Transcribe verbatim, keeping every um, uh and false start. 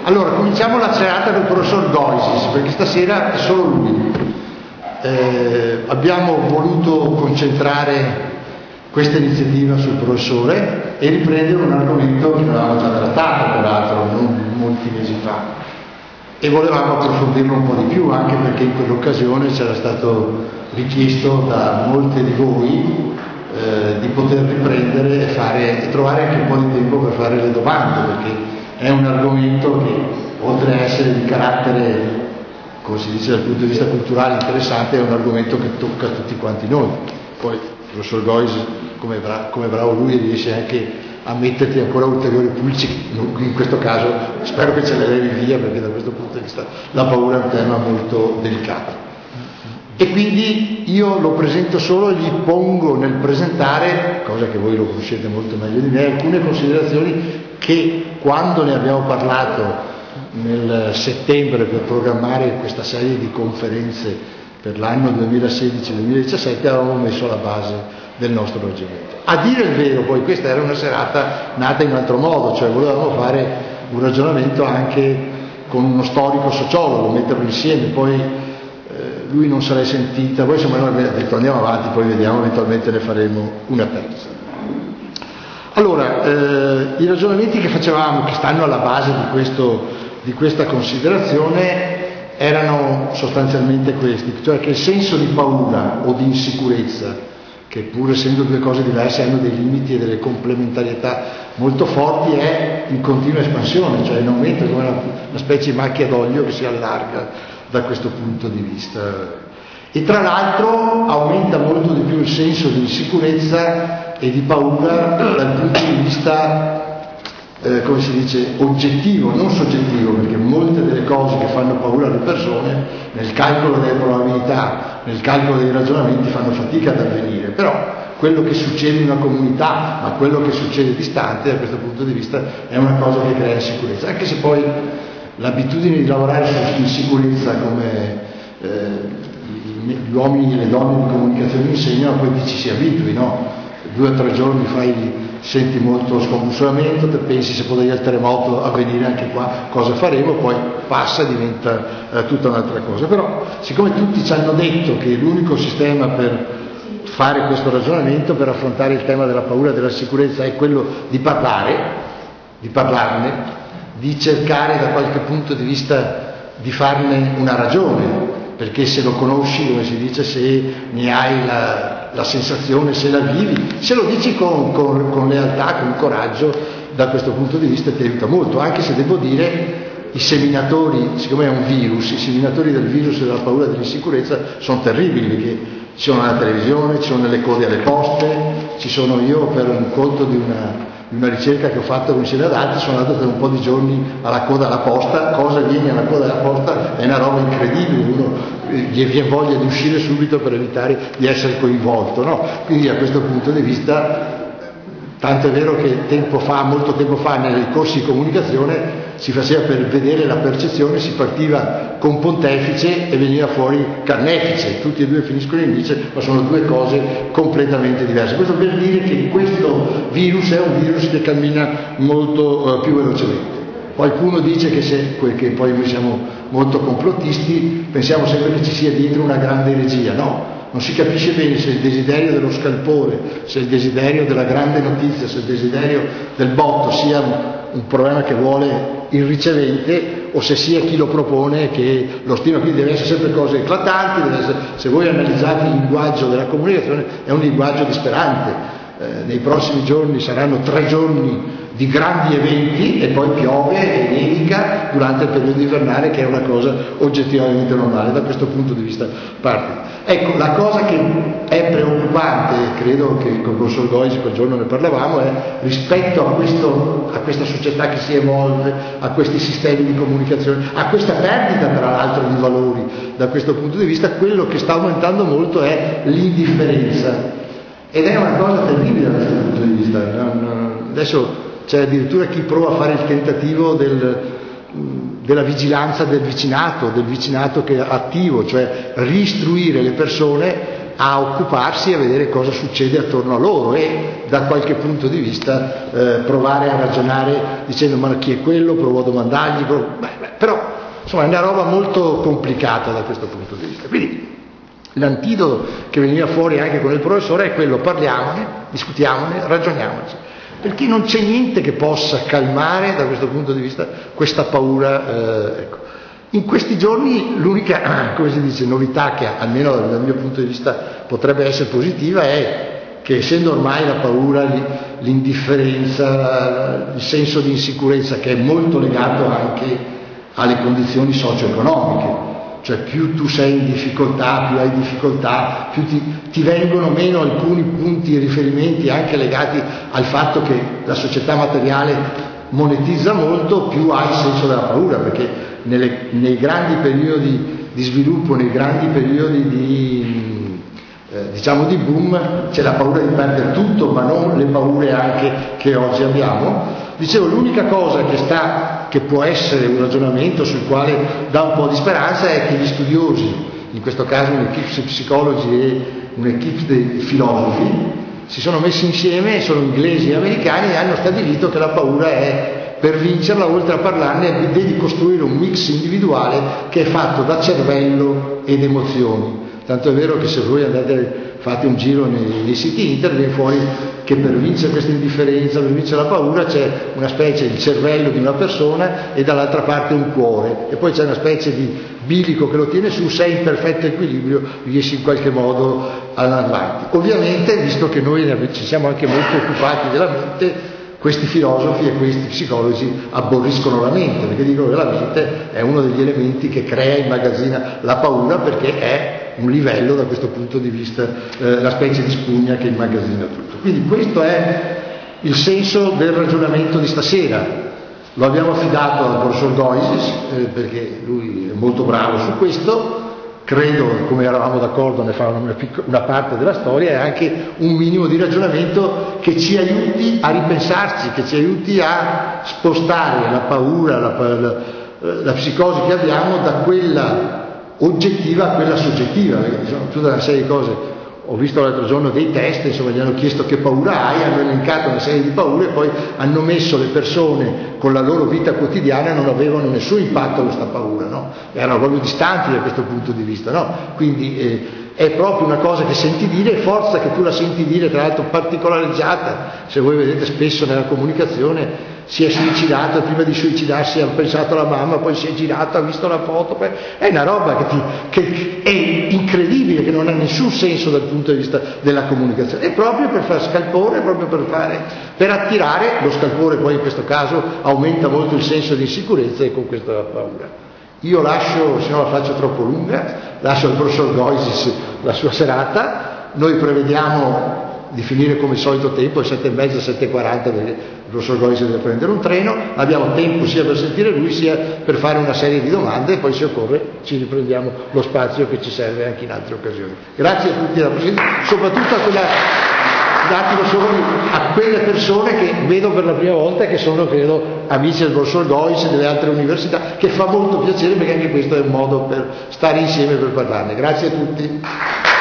allora, cominciamo la serata del professor Goisis, perché stasera è solo lui. Eh, abbiamo voluto concentrare questa iniziativa sul professore e riprendere un argomento che avevamo già trattato, peraltro, non molti mesi fa. E volevamo approfondirlo un po' di più, anche perché in quell'occasione c'era stato richiesto da molte di voi eh, di poter riprendere e, fare, e trovare anche un po' di tempo per fare le domande, perché è un argomento che, oltre a essere di carattere, come si dice dal punto di vista culturale, interessante, è un argomento che tocca a tutti quanti noi. Poi il professor Gois, come, bra- come bravo lui, riesce anche a metterti ancora ulteriori pulci, in questo caso spero che ce le levi via, perché da questo punto di vista la paura è un tema molto delicato. E quindi io lo presento solo e gli pongo nel presentare, cosa che voi lo conoscete molto meglio di me, alcune considerazioni che quando ne abbiamo parlato nel settembre per programmare questa serie di conferenze per l'anno duemilasedici duemiladiciassette avevamo messo alla base del nostro ragionamento. A dire il vero, poi questa era una serata nata in un altro modo, cioè volevamo fare un ragionamento anche con uno storico sociologo, metterlo insieme, poi eh, lui non se l'è sentita, poi insomma noi abbiamo detto andiamo avanti, poi vediamo, eventualmente ne faremo una terza. Allora, eh, i ragionamenti che facevamo, che stanno alla base di, questo, di questa considerazione, erano sostanzialmente questi, cioè che il senso di paura o di insicurezza, che pur essendo due cose diverse hanno dei limiti e delle complementarietà molto forti, è in continua espansione, cioè in aumento, come una, una specie di macchia d'olio che si allarga da questo punto di vista. E tra l'altro aumenta molto di più il senso di insicurezza e di paura dal punto di vista, eh, come si dice, oggettivo, non soggettivo, perché molte delle cose che fanno paura alle persone, nel calcolo delle probabilità, nel calcolo dei ragionamenti, fanno fatica ad avvenire. Però quello che succede in una comunità, ma quello che succede distante, da questo punto di vista, è una cosa che crea insicurezza. Anche se poi l'abitudine di lavorare sull'insicurezza, come eh, gli uomini e le donne di comunicazione insegnano, poi ci si abitui, no? Due o tre giorni fai, senti molto scombussolamento, te pensi se poteva il terremoto avvenire anche qua, cosa faremo, poi passa e diventa eh, tutta un'altra cosa. Però siccome tutti ci hanno detto che l'unico sistema per fare questo ragionamento, per affrontare il tema della paura e della sicurezza, è quello di parlare, di parlarne, di cercare da qualche punto di vista di farne una ragione, perché se lo conosci, come si dice, se ne hai la, la sensazione, se la vivi, se lo dici con, con, con lealtà, con coraggio, da questo punto di vista ti aiuta molto, anche se devo dire i seminatori, siccome è un virus, i seminatori del virus e della paura e dell'insicurezza sono terribili, perché ci sono alla televisione, ci sono nelle code alle poste, ci sono io per un conto di una... una ricerca che ho fatto insieme ad altri, sono andato per un po' di giorni alla coda alla posta. Cosa viene alla coda alla posta? È una roba incredibile, uno gli viene voglia di uscire subito per evitare di essere coinvolto, no? Quindi a questo punto di vista, tanto è vero che tempo fa, molto tempo fa, nei corsi di comunicazione si faceva per vedere la percezione, si partiva con pontefice e veniva fuori carnefice, tutti e due finiscono in vice, ma sono due cose completamente diverse. Questo per dire che questo virus è un virus che cammina molto uh, più velocemente. Qualcuno dice che, se, che poi noi siamo molto complottisti, pensiamo sempre che ci sia dietro una grande regia, no? Non si capisce bene se il desiderio dello scalpore, se il desiderio della grande notizia, se il desiderio del botto sia un, un problema che vuole il ricevente o se sia chi lo propone che lo stima. Quindi deve essere sempre cose eclatanti, deve essere, se voi analizzate il linguaggio della comunicazione è un linguaggio disperante. Eh, nei prossimi giorni saranno tre giorni di grandi eventi e poi piove e nevica durante il periodo invernale, che è una cosa oggettivamente normale. Da questo punto di vista parte. Ecco, la cosa che è preoccupante, credo che con il professor Gois quel giorno ne parlavamo, è rispetto a, questo, a questa società che si evolve, a questi sistemi di comunicazione, a questa perdita tra l'altro di valori. Da questo punto di vista quello che sta aumentando molto è l'indifferenza, ed è una cosa terribile da questo punto di vista. Adesso c'è addirittura chi prova a fare il tentativo del, della vigilanza del vicinato, del vicinato che è attivo, cioè riistruire le persone a occuparsi e a vedere cosa succede attorno a loro e da qualche punto di vista eh, provare a ragionare dicendo ma chi è quello, provo a domandargli, provo... Beh, beh, però insomma è una roba molto complicata da questo punto di vista. Quindi l'antidoto che veniva fuori anche con il professore è quello: parliamone, discutiamone, ragioniamoci, perché non c'è niente che possa calmare da questo punto di vista questa paura. Eh, ecco. In questi giorni l'unica, come si dice, novità che almeno dal mio punto di vista potrebbe essere positiva è che, essendo ormai la paura, l'indifferenza, il senso di insicurezza, che è molto legato anche alle condizioni socio-economiche, cioè più tu sei in difficoltà, più hai difficoltà, più ti, ti vengono meno alcuni punti e riferimenti anche legati al fatto che la società materiale monetizza molto, più hai il senso della paura, perché nelle, nei grandi periodi di sviluppo, nei grandi periodi di, eh, diciamo di boom, c'è la paura di perdere tutto, ma non le paure anche che oggi abbiamo. Dicevo, l'unica cosa che sta, che può essere un ragionamento sul quale dà un po' di speranza è che gli studiosi, in questo caso un'equipe di psicologi e un'equipe di filosofi, si sono messi insieme, sono inglesi e americani, e hanno stabilito che la paura è, per vincerla, oltre a parlarne, devi costruire un mix individuale che è fatto da cervello ed emozioni. Tanto è vero che se voi andate, fate un giro nei, nei siti internet, viene fuori che per vincere questa indifferenza, per vincere la paura, c'è una specie di cervello di una persona e dall'altra parte un cuore, e poi c'è una specie di bilico che lo tiene su. Sei in perfetto equilibrio, riesci in qualche modo ad andare avanti. Ovviamente, visto che noi ci siamo anche molto occupati della mente, questi filosofi e questi psicologi aborriscono la mente, perché dicono che la mente è uno degli elementi che crea e immagazzina la paura, perché è un livello, da questo punto di vista, eh, la specie di spugna che immagazzina tutto. Quindi questo è il senso del ragionamento di stasera. Lo abbiamo affidato al professor Goisis, eh, perché lui è molto bravo su questo. Credo, come eravamo d'accordo, ne fa una, piccola, una parte della storia, e anche un minimo di ragionamento che ci aiuti a ripensarci, che ci aiuti a spostare la paura, la, la, la psicosi che abbiamo da quella oggettiva a quella soggettiva, perché ci sono tutta una serie di cose. Ho visto l'altro giorno dei test, insomma, gli hanno chiesto che paura hai, hanno elencato una serie di paure e poi hanno messo le persone con la loro vita quotidiana, non avevano nessun impatto questa paura, no? Erano proprio distanti da questo punto di vista, no? Quindi eh, è proprio una cosa che senti dire, e forza che tu la senti dire, tra l'altro particolarizzata. Se voi vedete spesso nella comunicazione, si è suicidato e prima di suicidarsi ha pensato alla mamma, poi si è girato, ha visto la foto, poi... è una roba che, ti, che è incredibile, che non ha nessun senso dal punto di vista della comunicazione. È proprio per fare scalpore, è proprio per fare, per attirare. Lo scalpore poi in questo caso aumenta molto il senso di insicurezza, e con questo la paura. Io lascio, se no la faccio troppo lunga, lascio al professor Goisis la sua serata. Noi prevediamo di finire come il solito tempo, sette e mezza, sette e quaranta, perché il professor Goisis deve prendere un treno. Abbiamo tempo sia per sentire lui sia per fare una serie di domande, e poi se occorre ci riprendiamo lo spazio che ci serve anche in altre occasioni. Grazie a tutti della presenza, soprattutto a quella, un attimo solo, a quelle persone che vedo per la prima volta, che sono, credo, amici del professor Goisis e delle altre università, che fa molto piacere, perché anche questo è un modo per stare insieme, per parlarne. Grazie a tutti.